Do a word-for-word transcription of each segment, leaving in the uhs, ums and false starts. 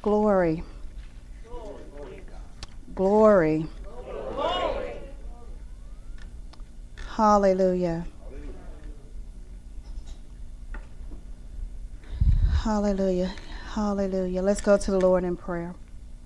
Glory. Glory. Hallelujah. Hallelujah. Hallelujah. Let's go to the Lord in prayer.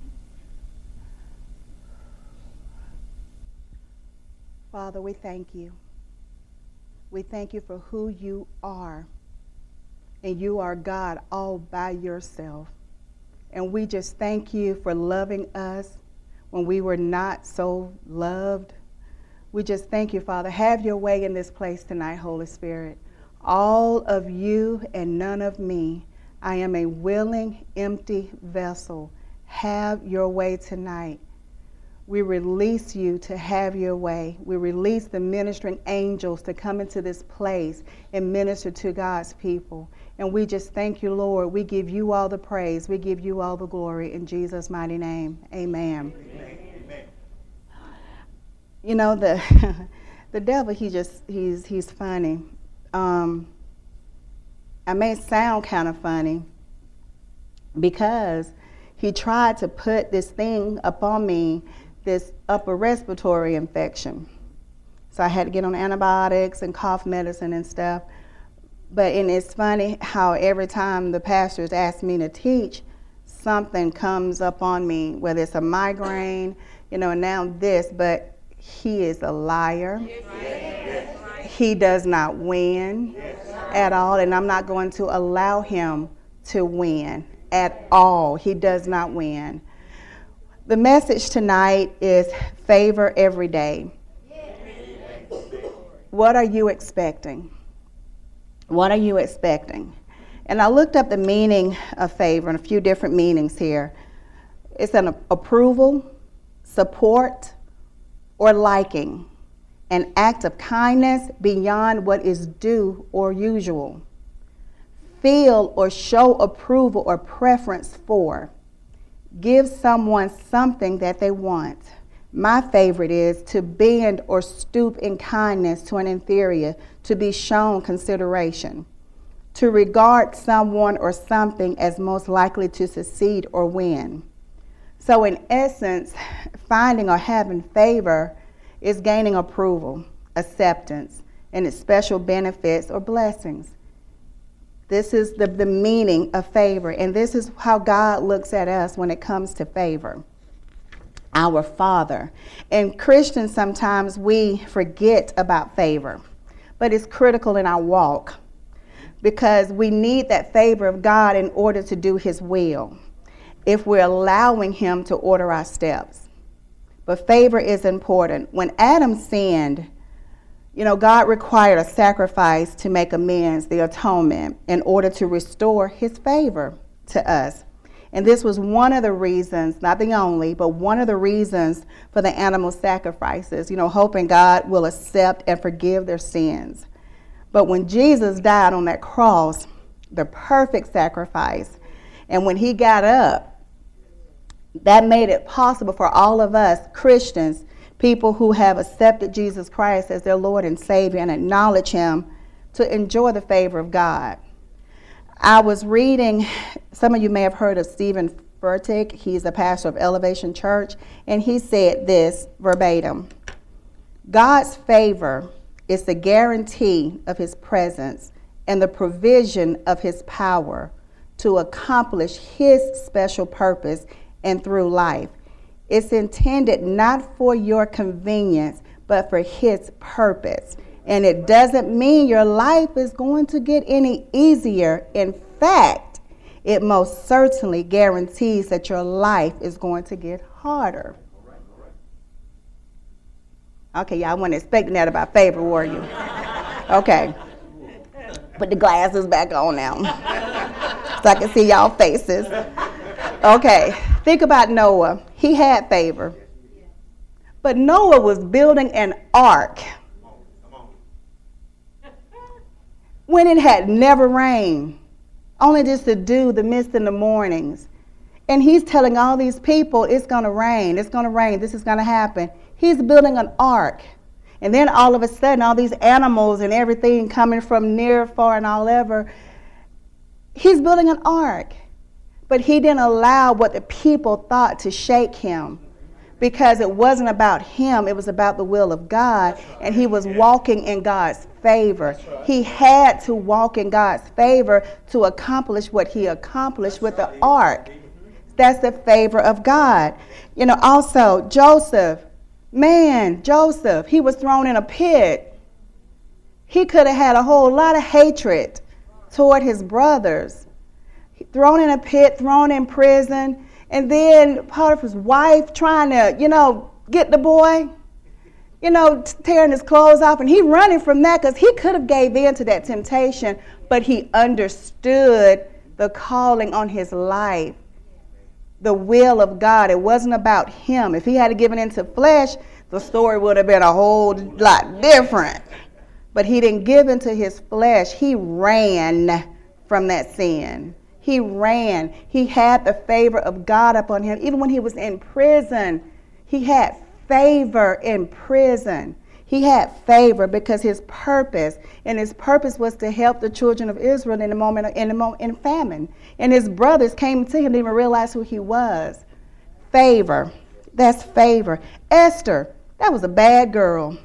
Father, we thank you. We thank you for who you are. And you are God all by yourself. And we just thank you for loving us when we were not so loved. We just thank you, Father. Have your way in this place tonight, Holy Spirit. All of you and none of me. I am a willing, empty vessel. Have your way tonight. We release you to have your way. We release the ministering angels to come into this place and minister to God's people. And we just thank you, Lord. We give you all the praise. We give you all the glory in Jesus' mighty name. Amen. Amen. You know, the the devil, he just, he's he's funny. Um, I may sound kind of funny because he tried to put this thing upon me, this upper respiratory infection. So I had to get on antibiotics and cough medicine and stuff. But and it's funny how every time the pastors ask me to teach, something comes up on me, whether it's a migraine, you know, and now this, but he is a liar. Yes. He does not win yes. at all, and I'm not going to allow him to win at all. He does not win. The message tonight is favor every day. What are you expecting? What are you expecting? And I looked up the meaning of favor and a few different meanings here. It's an approval, support, or liking, an act of kindness beyond what is due or usual. Feel or show approval or preference for. Give someone something that they want. My favorite is to bend or stoop in kindness to an inferior, to be shown consideration. To regard someone or something as most likely to succeed or win. So in essence, finding or having favor is gaining approval, acceptance, and its special benefits or blessings. This is the, the meaning of favor, and this is how God looks at us when it comes to favor. Our Father. And Christians, sometimes we forget about favor, but it's critical in our walk because we need that favor of God in order to do his will, if we're allowing him to order our steps. But favor is important. When Adam sinned, you know, God required a sacrifice to make amends, the atonement, in order to restore his favor to us. And this was one of the reasons, not the only, but one of the reasons for the animal sacrifices, you know, hoping God will accept and forgive their sins. But when Jesus died on that cross, the perfect sacrifice, and when he got up, that made it possible for all of us Christians, people who have accepted Jesus Christ as their Lord and Savior and acknowledge him, to enjoy the favor of God. I was reading, some of you may have heard of Stephen Furtick. He's a pastor of Elevation Church, and he said this verbatim: God's favor is the guarantee of his presence and the provision of his power to accomplish his special purpose and through life. It's intended not for your convenience, but for his purpose. And it doesn't mean your life is going to get any easier. In fact, it most certainly guarantees that your life is going to get harder. Okay, y'all weren't expecting that about favor, were you? Okay. Put the glasses back on now so I can see y'all faces. Okay, think about Noah. He had favor. But Noah was building an ark when it had never rained, only just to do the mist in the mornings. And he's telling all these people, it's going to rain, it's going to rain, this is going to happen. He's building an ark. And then all of a sudden, all these animals and everything coming from near, far, and all over, he's building an ark. But he didn't allow what the people thought to shake him, because it wasn't about him. It was about the will of God, and he was walking in God's favor. He had to walk in God's favor to accomplish what he accomplished with the ark. That's the favor of God. You know, also Joseph, man, Joseph, he was thrown in a pit. He could have had a whole lot of hatred toward his brothers. Thrown in a pit, thrown in prison. And then Potiphar's wife trying to, you know, get the boy, you know, tearing his clothes off. And he running from that because he could have gave in to that temptation, but he understood the calling on his life, the will of God. It wasn't about him. If he had given into flesh, the story would have been a whole lot different. But he didn't give into his flesh. He ran from that sin. He ran. He had the favor of God upon him. Even when he was in prison, he had favor in prison. He had favor because his purpose, and his purpose was to help the children of Israel in the moment of, in the moment in famine. And his brothers came to him, didn't even realize who he was. Favor. That's favor. Esther, that was a bad girl.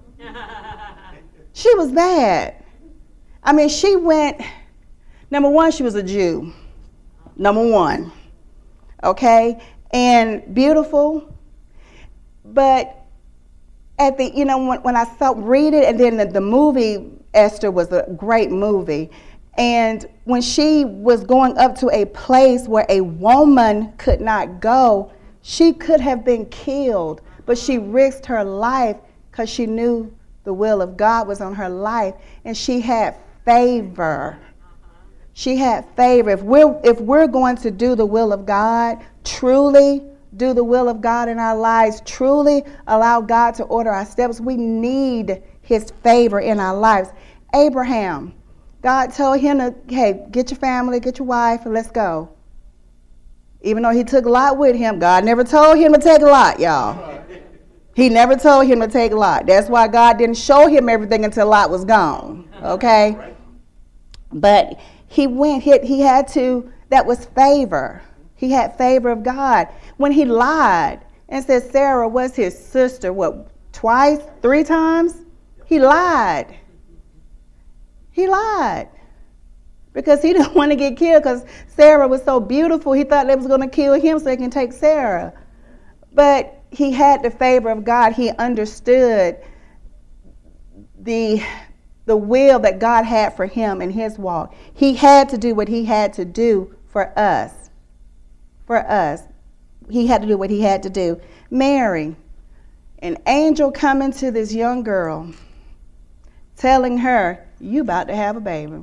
She was bad. I mean, she went... Number one, she was a Jew. Number one. Okay? And beautiful. But at the, you know, when, when I saw, read it, and then the, the movie, Esther, was a great movie. And when she was going up to a place where a woman could not go, she could have been killed. But she risked her life because she knew the will of God was on her life. And she had favor. She had favor. If we're, if we're going to do the will of God, truly do the will of God in our lives, truly allow God to order our steps, we need his favor in our lives. Abraham, God told him to, hey, get your family, get your wife, and let's go. Even though he took Lot with him, God never told him to take Lot, y'all. He never told him to take Lot. That's why God didn't show him everything until Lot was gone, okay? But he went, he, he had to, that was favor. He had favor of God. When he lied and said Sarah was his sister, what, twice, three times? He lied. He lied. Because he didn't want to get killed because Sarah was so beautiful. He thought they was going to kill him so he can take Sarah. But he had the favor of God. He understood the the will that God had for him in his walk. He had to do what he had to do for us. For us. He had to do what he had to do. Mary, an angel coming to this young girl, telling her, you about to have a baby.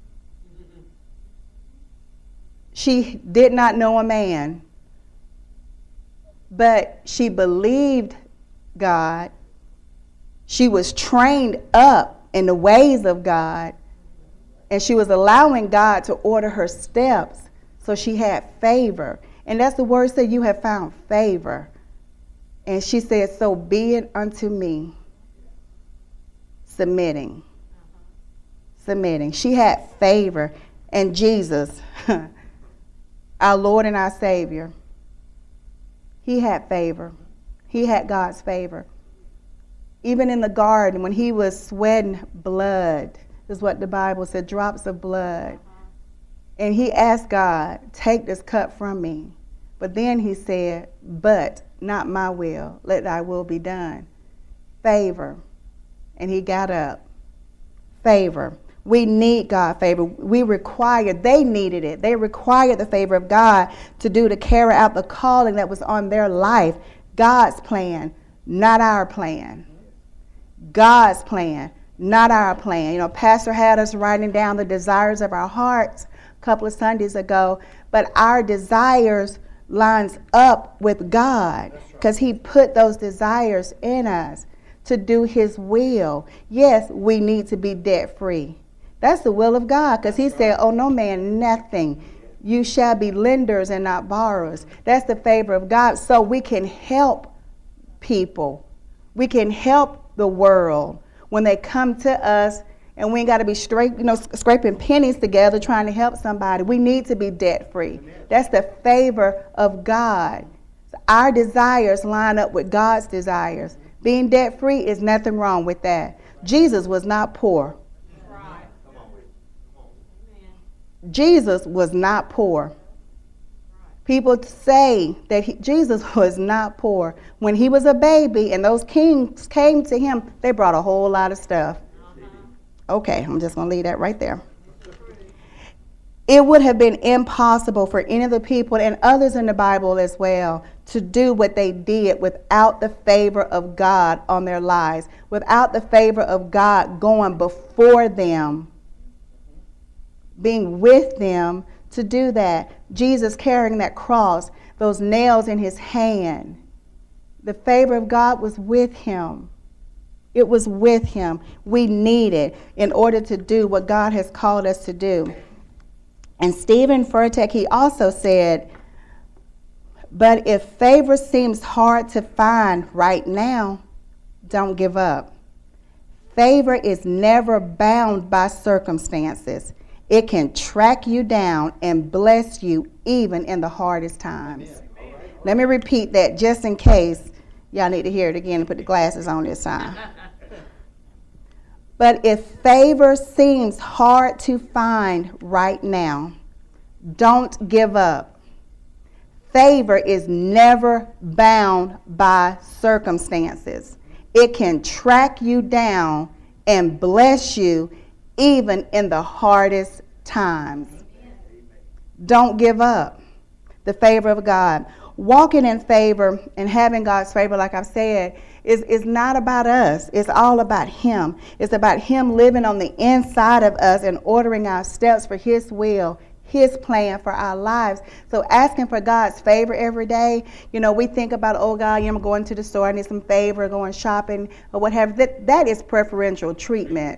She did not know a man, but she believed God. She was trained up in the ways of God, and she was allowing God to order her steps, so she had favor. And that's the word said, you have found favor. And she said, so be it unto me. Submitting. Submitting. She had favor. And Jesus, our Lord and our Savior, he had favor. He had God's favor. Even in the garden, when he was sweating blood, is what the Bible said, drops of blood. And he asked God, take this cup from me. But then he said, but not my will, let thy will be done. Favor. And he got up. Favor. We need God's favor. We require, they needed it. They required the favor of God to do, to carry out the calling that was on their life. God's plan, not our plan. God's plan, not our plan. You know, Pastor had us writing down the desires of our hearts a couple of Sundays ago, but our desires lines up with God because he put those desires in us to do his will. Yes, we need to be debt free. That's the will of God, because he said, oh, no man, nothing. You shall be lenders and not borrowers. That's the favor of God. So we can help people. We can help the world when they come to us And we ain't got to be straight, you know, scraping pennies together trying to help somebody. We need to be debt-free. That's the favor of God. So our desires line up with God's desires. Being debt-free is nothing wrong with that. Jesus was not poor. Jesus was not poor. People say that he, Jesus was not poor. When he was a baby and those kings came to him, they brought a whole lot of stuff. Okay, I'm just going to leave that right there. It would have been impossible for any of the people and others in the Bible as well to do what they did without the favor of God on their lives, without the favor of God going before them, being with them to do that. Jesus carrying that cross, those nails in his hand. The favor of God was with him. It was with him. We need it in order to do what God has called us to do. And Stephen Furtick, he also said, but if favor seems hard to find right now, don't give up. Favor is never bound by circumstances. It can track you down and bless you even in the hardest times. Let me repeat that just in case y'all need to hear it again and put the glasses on this time. But if favor seems hard to find right now, don't give up. Favor is never bound by circumstances. It can track you down and bless you even in the hardest times. Don't give up. The favor of God. Walking in favor and having God's favor, like I've said, is, is not about us. It's all about him. It's about him living on the inside of us and ordering our steps for his will, his plan for our lives. So asking for God's favor every day, you know, we think about, oh God, you know, I'm going to the store, I need some favor, going shopping or whatever. That, that is preferential treatment.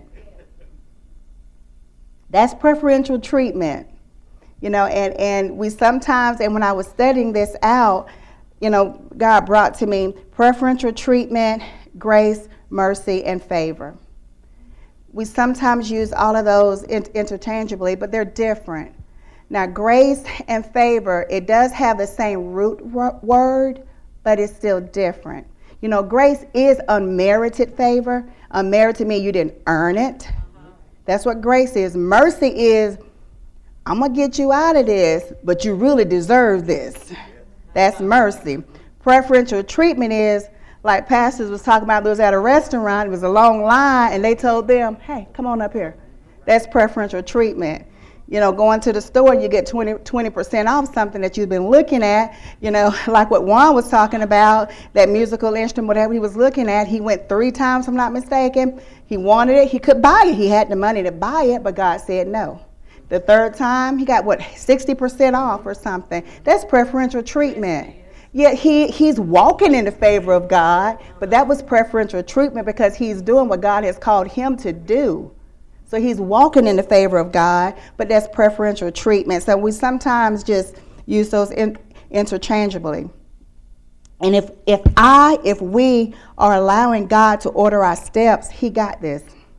That's preferential treatment. You know, and, and we sometimes, and when I was studying this out, you know, God brought to me preferential treatment, grace, mercy, and favor. We sometimes use all of those in, interchangeably, but they're different. Now, grace and favor, it does have the same root word, but it's still different. You know, grace is unmerited favor. Unmerited means you didn't earn it. That's what grace is. Mercy is, I'm going to get you out of this, but you really deserve this. That's mercy. Preferential treatment is, like pastors was talking about, they was at a restaurant, it was a long line, and they told them, hey, come on up here. That's preferential treatment. You know, going to the store, you get twenty percent off something that you've been looking at. You know, like what Juan was talking about, that musical instrument, whatever he was looking at. He went three times, if I'm not mistaken. He wanted it. He could buy it. He had the money to buy it, but God said no. The third time, he got, what, sixty percent off or something. That's preferential treatment. Yet he, he's walking in the favor of God, but that was preferential treatment because he's doing what God has called him to do. So he's walking in the favor of God, but that's preferential treatment. So we sometimes just use those in, interchangeably. And if, if I, if we are allowing God to order our steps, he got this.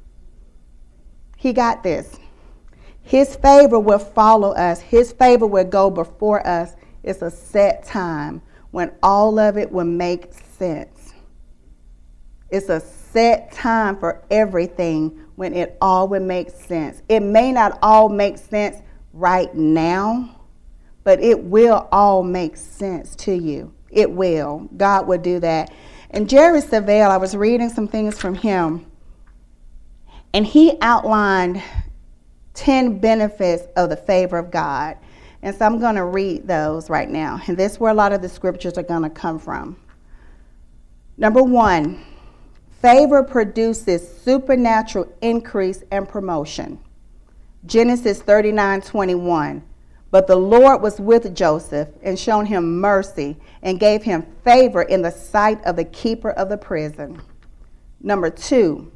He got this. His favor will follow us. His favor will go before us. It's a set time when all of it will make sense. It's a set time for everything when it all will make sense. It may not all make sense right now, but it will all make sense to you. It will. God will do that. And Jerry Savelle, I was reading some things from him, and he outlined ten benefits of the favor of God. And so I'm going to read those right now. And this is where a lot of the scriptures are going to come from. Number one, favor produces supernatural increase and promotion. Genesis thirty-nine twenty-one. But the Lord was with Joseph and shown him mercy and gave him favor in the sight of the keeper of the prison. Number two,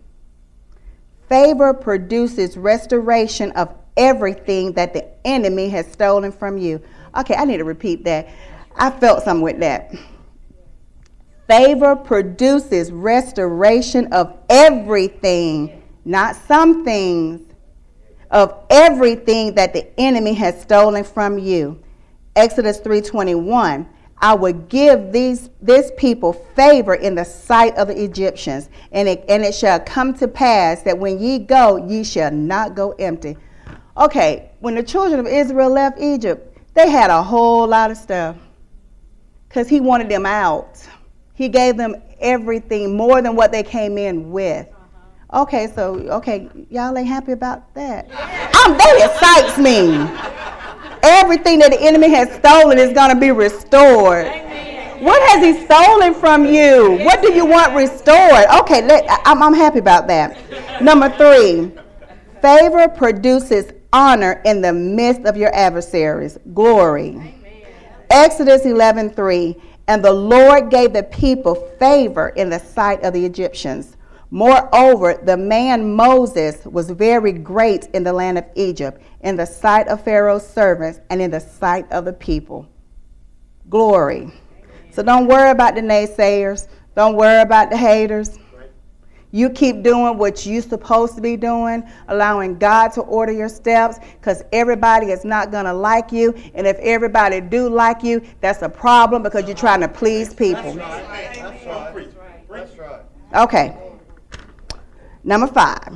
favor produces restoration of everything that the enemy has stolen from you. Okay, I need to repeat that. I felt something with that. Favor produces restoration of everything not some things, of everything that the enemy has stolen from you. Exodus three twenty-one, I will give these this people favor in the sight of the Egyptians, and it, and it shall come to pass that when ye go, ye shall not go empty. Okay, when the children of Israel left Egypt, they had a whole lot of stuff because he wanted them out. He gave them everything, more than what they came in with. Okay, so, okay, y'all ain't happy about that. Um, that excites me. Everything that the enemy has stolen is going to be restored. Amen. What has he stolen from you? What do you want restored? Okay, let, I'm, I'm happy about that. Number three, favor produces honor in the midst of your adversaries. Glory. Amen. Exodus eleven three, and the Lord gave the people favor in the sight of the Egyptians. Moreover, the man Moses was very great in the land of Egypt, in the sight of Pharaoh's servants, and in the sight of the people. Glory. Amen. So don't worry about the naysayers. Don't worry about the haters. Right. You keep doing what you're supposed to be doing, allowing God to order your steps, because everybody is not going to like you. And if everybody do like you, that's a problem because you're trying to please people. That's right. That's right. That's right. Okay. Number five,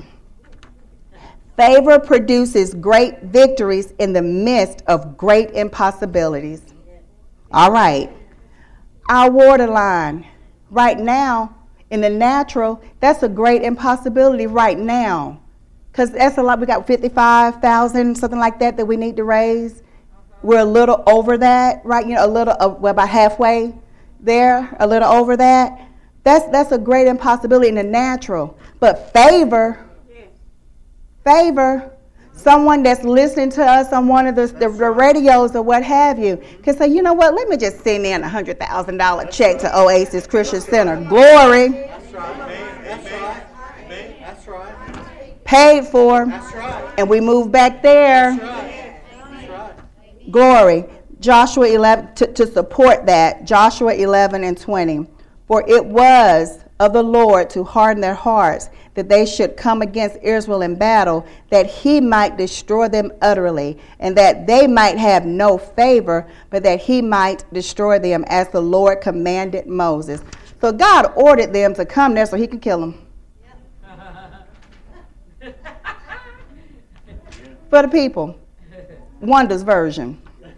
favor produces great victories in the midst of great impossibilities. All right. Our water line, right now, in the natural, that's a great impossibility right now. Because that's a lot. We got fifty-five thousand, something like that, that we need to raise. We're a little over that, right? You know, a little, uh, well, about halfway there, a little over that. That's that's a great impossibility in the natural. But favor, favor, someone that's listening to us on one of the, the, the radios or what have you can say, you know what, let me just send in a one hundred thousand dollars check to Oasis Christian Center. Glory. That's right. That's right. That's right. Paid for. That's right. And we move back there. That's right. That's right. Glory. Joshua eleven, to, to support that, Joshua eleven and twenty. For it was of the Lord to harden their hearts, that they should come against Israel in battle, that he might destroy them utterly, and that they might have no favor, but that he might destroy them, as the Lord commanded Moses. So God ordered them to come there so he could kill them. Yep. For the people. Wonders version.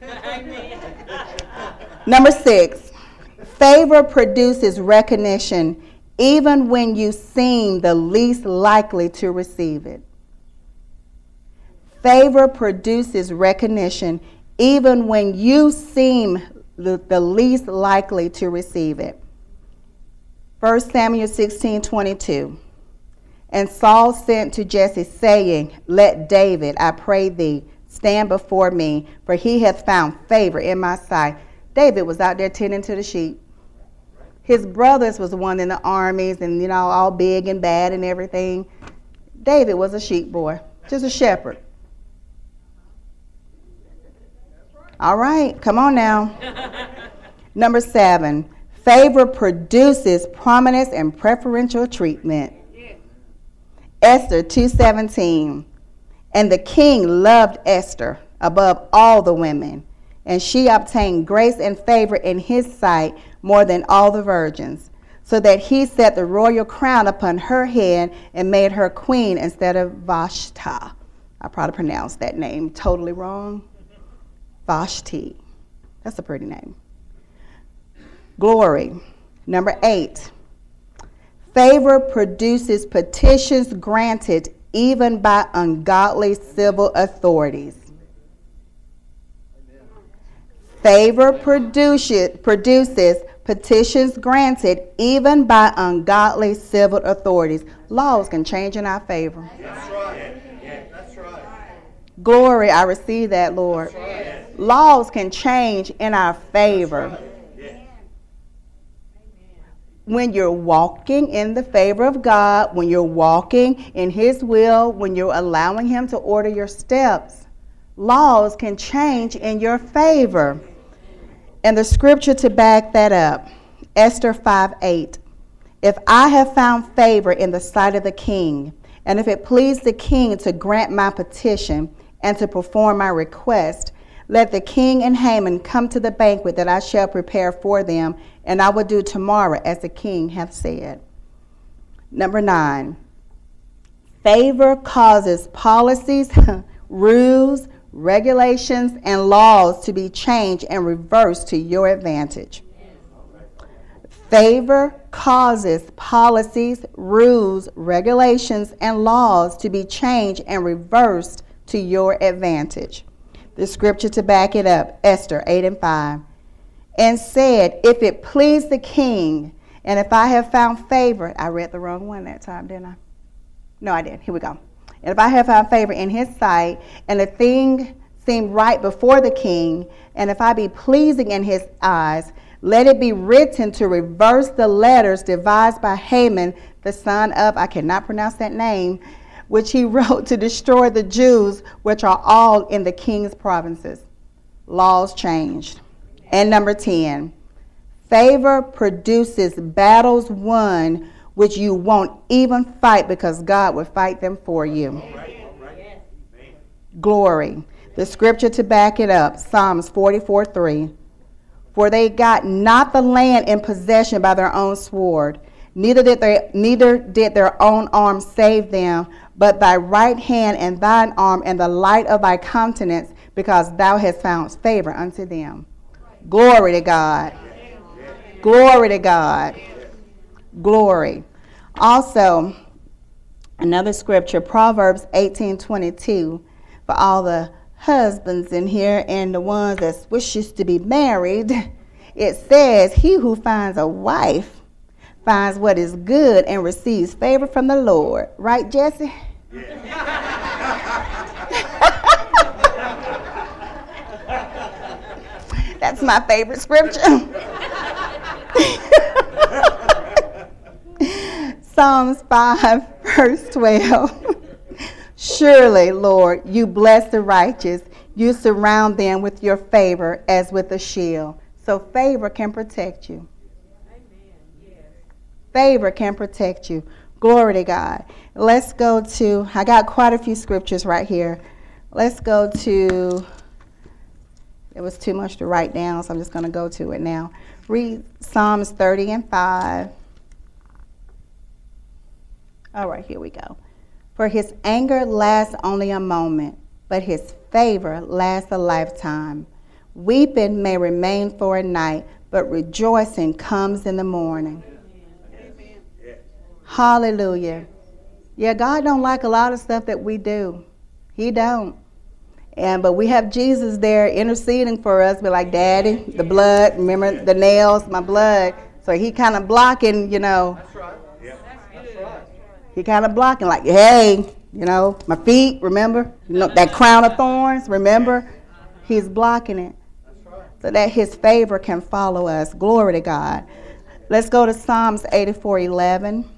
Number six. Favor produces recognition even when you seem the least likely to receive it. Favor produces recognition even when you seem the, the least likely to receive it. First Samuel sixteen twenty-two. And Saul sent to Jesse, saying, let David, I pray thee, stand before me, for he hath found favor in my sight. David was out there tending to the sheep. His brothers was one in the armies and, you know, all big and bad and everything. David was a sheep boy, just a shepherd. All right, come on now. Number seven, favor produces prominence and preferential treatment. Esther two seventeen. And the king loved Esther above all the women, and she obtained grace and favor in his sight more than all the virgins, so that he set the royal crown upon her head and made her queen instead of Vashti. I probably pronounced that name totally wrong. Vashti. That's a pretty name. Glory. Number eight. Favor produces petitions granted even by ungodly civil authorities. Favor produces, produces petitions granted even by ungodly civil authorities. Laws can change in our favor. That's right. Yeah, that's right. Glory, I receive that, Lord. Right. Laws can change in our favor. Right. Yeah. When you're walking in the favor of God, when you're walking in his will, when you're allowing him to order your steps, laws can change in your favor. And the scripture to back that up, Esther five eight. If I have found favor in the sight of the king, And if it please the king to grant my petition and to perform my request, let the king and Haman come to the banquet that I shall prepare for them, and I will do tomorrow as the king hath said. Number nine, favor causes policies, rules, regulations, and laws to be changed and reversed to your advantage. Favor causes policies, rules, regulations, and laws to be changed and reversed to your advantage. The scripture to back it up, Esther eight and five. And said, if it please the king, and if I have found favor, I read the wrong one that time, didn't I? No, I didn't. Here we go. And if I have found favor in his sight, and the thing seem right before the king, and if I be pleasing in his eyes, let it be written to reverse the letters devised by Haman, the son of, I cannot pronounce that name, which he wrote to destroy the Jews, which are all in the king's provinces. Laws changed. And number ten, favor produces battles won, which you won't even fight because God will fight them for you. All right, all right. Glory. The scripture to back it up, Psalms forty-four three. For they got not the land in possession by their own sword, neither did they, neither did their own arm save them, but thy right hand and thine arm and the light of thy countenance, because thou hast found favor unto them. Glory to God. Glory to God. Glory. Also, another scripture, Proverbs eighteen twenty-two, for all the husbands in here and the ones that wishes to be married. It says, he who finds a wife finds what is good and receives favor from the Lord. Right, Jesse? That's my favorite scripture. Psalms five, verse twelve. Surely, Lord, you bless the righteous. You surround them with your favor as with a shield. So favor can protect you. Amen. Yes. Favor can protect you. Glory to God. Let's go to, I got quite a few scriptures right here. Let's go to, it was too much to write down, so I'm just going to go to it now. Read Psalms thirty and five. All right, here we go. For his anger lasts only a moment, but his favor lasts a lifetime. Weeping may remain for a night, but rejoicing comes in the morning. Amen. Hallelujah. Yeah, God don't like a lot of stuff that we do. He don't. And but we have Jesus there interceding for us. We're like, Daddy, the blood, remember the nails, my blood. So he kind of blocking, you know. That's right. Yeah. That's right. He kind of blocking, like, hey, you know, my feet, remember? You know, that crown of thorns, remember? He's blocking it so that his favor can follow us. Glory to God. Let's go to Psalms eighty-four eleven.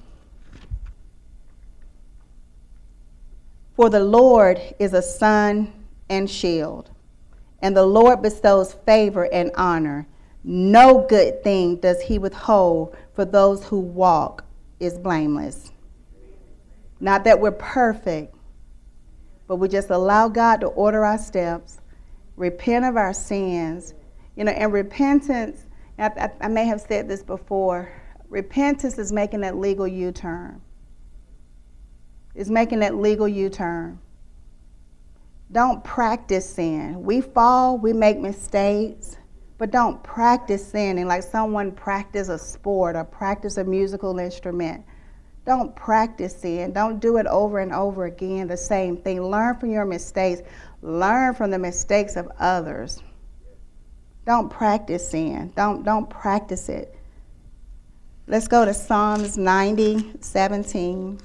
For the Lord is a sun and shield, and the Lord bestows favor and honor. No good thing does he withhold for those who walk is blameless. Not that we're perfect, but we just allow God to order our steps, repent of our sins. You know, and repentance, I, I, I may have said this before, repentance is making that legal U-turn. It's making that legal U-turn. Don't practice sin. We fall, we make mistakes, but don't practice sinning like someone practice a sport or practice a musical instrument. Don't practice sin. Don't do it over and over again, the same thing. Learn from your mistakes. Learn from the mistakes of others. Don't practice sin. Don't, don't practice it. Let's go to Psalms ninety, seventeen.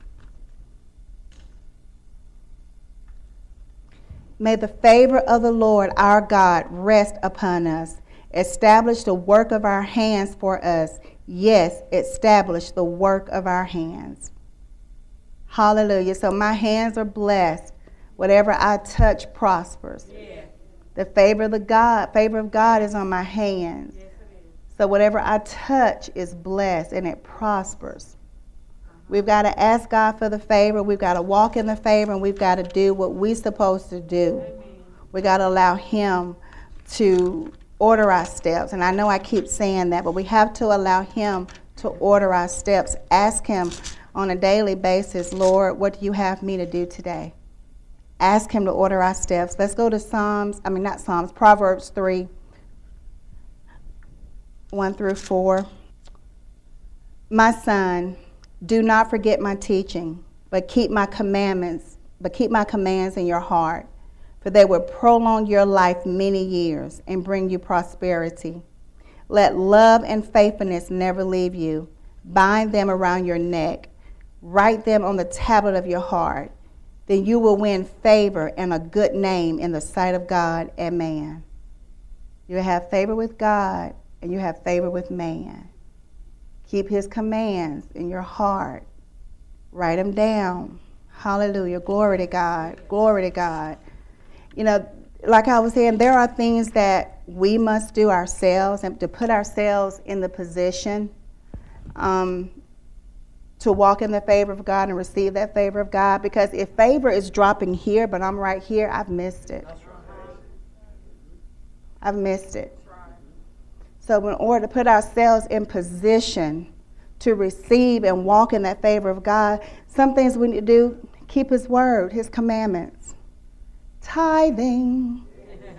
May the favor of the Lord our God rest upon us. Establish the work of our hands for us. Yes, establish the work of our hands. Hallelujah. So my hands are blessed. Whatever I touch prospers. Yeah. The favor of the God, favor of God is on my hands. Yes, so whatever I touch is blessed and it prospers. Uh-huh. We've got to ask God for the favor. We've got to walk in the favor, and we've got to do what we're supposed to do. We've got to allow him to order our steps. And I know I keep saying that, but we have to allow him to order our steps. Ask him on a daily basis, Lord, what do you have me to do today? Ask him to order our steps. Let's go to Psalms, I mean not Psalms, Proverbs three, one through four. My son, do not forget my teaching, but keep my commandments, but keep my commands in your heart, for they will prolong your life many years and bring you prosperity. Let love and faithfulness never leave you. Bind them around your neck. Write them on the tablet of your heart. Then you will win favor and a good name in the sight of God and man. You have favor with God and you have favor with man. Keep his commands in your heart. Write them down. Hallelujah. Glory to God. Glory to God. You know, like I was saying, there are things that we must do ourselves and to put ourselves in the position um, to walk in the favor of God and receive that favor of God. Because if favor is dropping here, but I'm right here, I've missed it. I've missed it. So in order to put ourselves in position to receive and walk in that favor of God, some things we need to do, keep his word, his commandments. Tithing.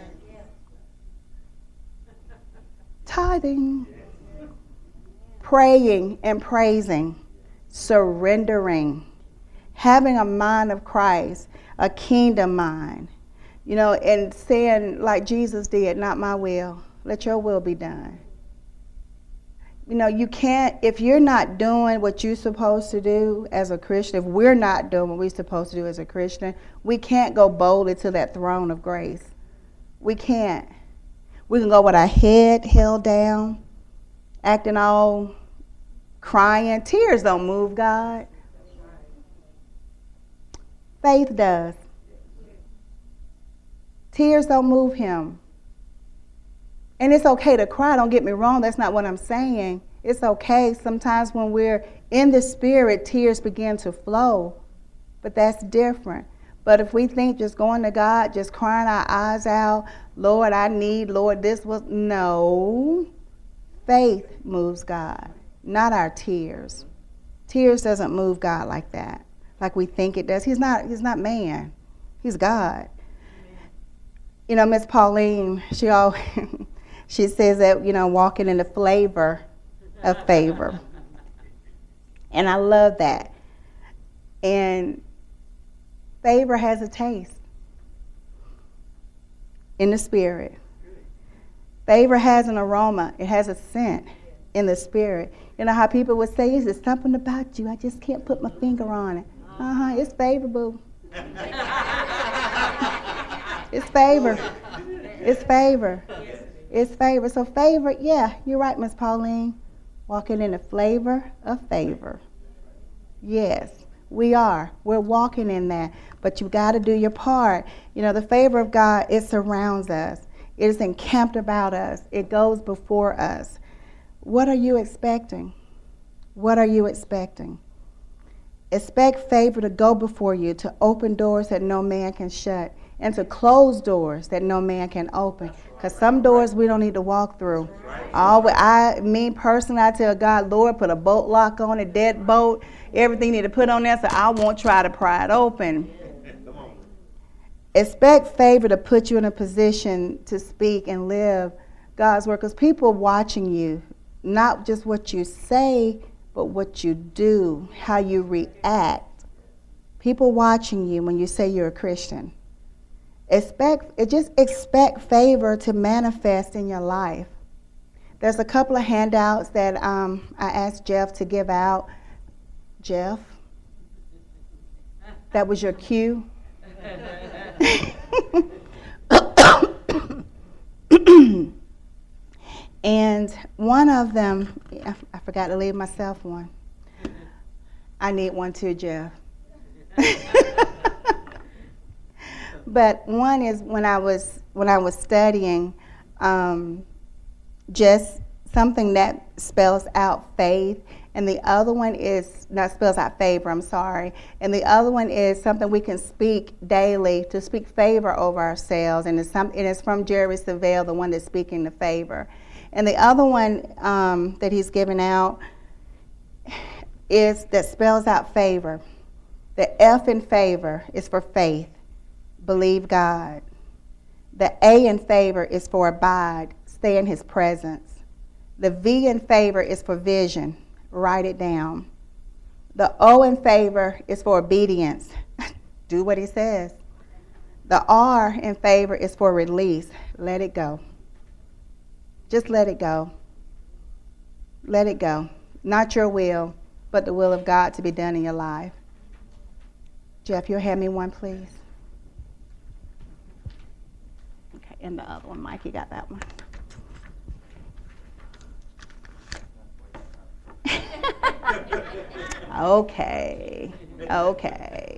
Tithing. Praying and praising. Surrendering. Having a mind of Christ, a kingdom mind. You know, and saying like Jesus did, not my will, let your will be done. You know, you can't, if you're not doing what you're supposed to do as a Christian, if we're not doing what we're supposed to do as a Christian, we can't go boldly to that throne of grace. We can't. We can go with our head held down, acting all crying. Tears don't move God. Faith does. Tears don't move him. And it's okay to cry, don't get me wrong, that's not what I'm saying. It's okay. Sometimes when we're in the spirit, tears begin to flow. But that's different. But if we think just going to God, just crying our eyes out, Lord, I need, Lord, this was, no. Faith moves God, not our tears. Tears doesn't move God like that, like we think it does. He's not, he's not man. He's God. You know, Miss Pauline, she always... She says that, you know, walking in the flavor of favor. And I love that. And favor has a taste in the spirit. Favor has an aroma. It has a scent in the spirit. You know how people would say, is there something about you? I just can't put my finger on it. Uh-huh, it's favorable. It's favor. It's favor. It's favor. So favor, yeah, you're right, Miss Pauline. Walking in the flavor of favor. Yes, we are. We're walking in that. But you got to do your part. You know, the favor of God, it surrounds us. It is encamped about us. It goes before us. What are you expecting? What are you expecting? Expect favor to go before you, to open doors that no man can shut, and to close doors that no man can open. Because some doors we don't need to walk through. Always, I, me personally, I tell God, Lord, put a bolt lock on it, deadbolt, everything you need to put on there, so I won't try to pry it open. Expect favor to put you in a position to speak and live God's word. Because people are watching you, not just what you say, but what you do, how you react. People watching you when you say you're a Christian. Expect, just expect favor to manifest in your life. There's a couple of handouts that um, I asked Jeff to give out. Jeff, that was your cue. And one of them, I, I forgot to leave myself one. I need one too, Jeff. But one is when I was when I was studying, um, just something that spells out faith, And the other one is, that spells out favor, I'm sorry. And the other one is something we can speak daily to speak favor over ourselves. And it's, some, and it's from Jerry Savelle, the one that's speaking the favor. And the other one um, that he's given out is that spells out favor. The F in favor is for faith, believe God. The A in favor is for abide, stay in his presence. The V in favor is for vision, write it down. The O in favor is for obedience, do what he says. The R in favor is for release, let it go. Just let it go. Let it go. Not your will, but the will of God to be done in your life. Jeff, you'll hand me one, please. Okay, and the other one, Mike, you got that one. Okay, okay.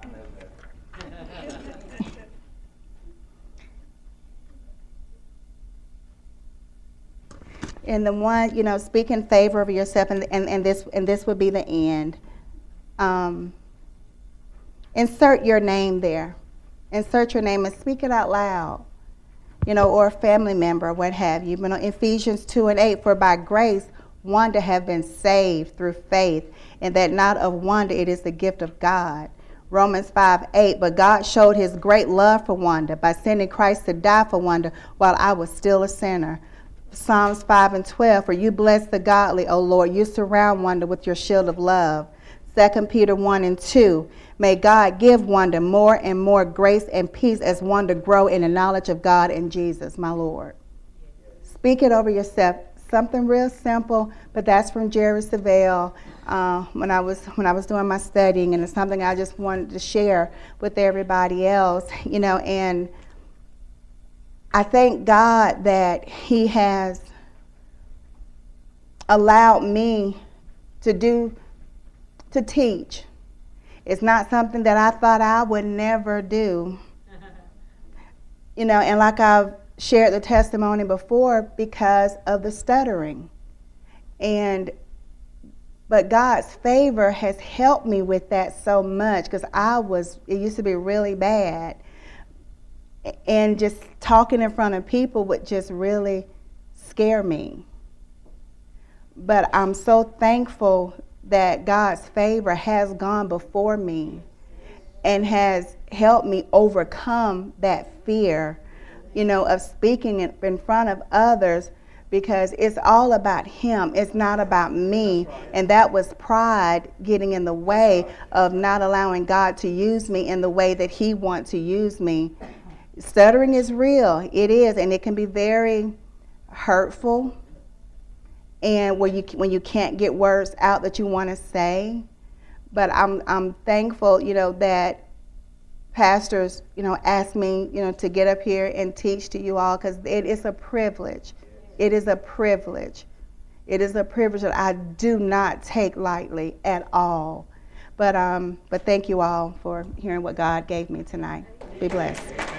And the one, you know, speak in favor of yourself, and, and, and this and this would be the end. Um, insert your name there. Insert your name and speak it out loud. You know, or a family member, what have you. But in Ephesians two and eight, for by grace one to have been saved through faith, and that not of wonder, it is the gift of God. Romans five eight, but God showed his great love for wonder by sending Christ to die for wonder while I was still a sinner. Psalms five and twelve, for you bless the godly, O Lord, you surround wonder with your shield of love. Second Peter one and two, may God give wonder more and more grace and peace as wonder grow in the knowledge of God and Jesus, my Lord. Speak it over yourself. Something real simple, but that's from Jerry Savelle uh, when I was when I was doing my studying, and it's something I just wanted to share with everybody else, you know. And I thank God that he has allowed me to do, to teach. It's not something that I thought I would never do. You know, and like I've shared the testimony before, because of the stuttering. And, but God's favor has helped me with that so much, because I was, it used to be really bad. And just talking in front of people would just really scare me. But I'm so thankful that God's favor has gone before me and has helped me overcome that fear, you know, of speaking in, in front of others, because it's all about him. It's not about me. And that was pride getting in the way of not allowing God to use me in the way that he wants to use me. Stuttering is real. It is, and it can be very hurtful. And when you when you can't get words out that you want to say. But I'm I'm thankful, you know, that pastors, you know, ask me, you know, to get up here and teach to you all, because it is a privilege. It is a privilege. It is a privilege that I do not take lightly at all. But um, but thank you all for hearing what God gave me tonight. Be blessed.